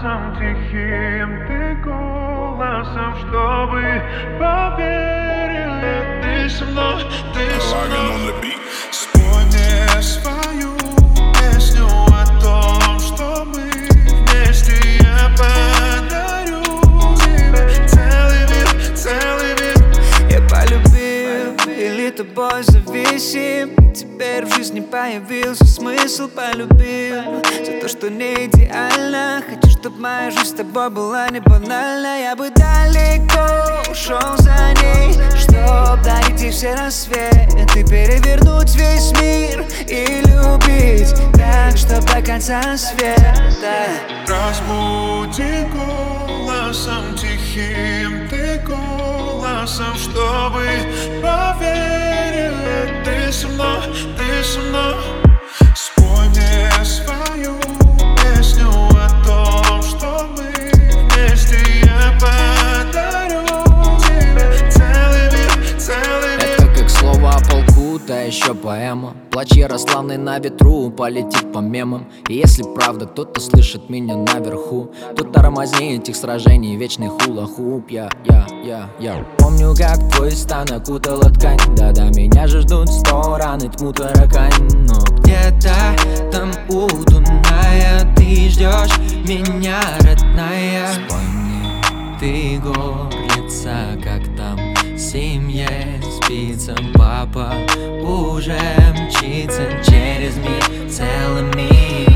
голосом тихим, ты голосом, чтобы поверили. Ты со мной, ты со мной. Спой мне свою песню о том, что мы вместе. Я подарю тебе целый мир, целый мир. Я полюбил, или тобой зависим, и теперь в жизни появился смысл. Полюбил за то, что не идеально. Хочу, чтоб моя жизнь с тобой была не банальна. Я бы далеко ушел за ней, чтоб дарить ей все рассветы, перевернуть весь мир и любить так, что до конца света. Разбуди голосом тихим, ты голосом, чтобы поверили. Ты со мной, ты со мной. Спой мне свою песню о том, что мы вместе. Я подарю тебе целый мир, целый мир. Это как слово о полку, та еще поэма. Плач Ярославный на ветру полетит по мемам. И если правда кто-то слышит меня наверху, то тормози этих сражений, вечный хула-хуп. Я помню, как твой стан окутала ткань. Да-да, меня же ждут 100 ран и тьму таракань. Но где-то там у Дуная ты ждешь меня, родная. Спой мне, ты горлица, как там в семье спится. Папа уже мчится через мир целый мир.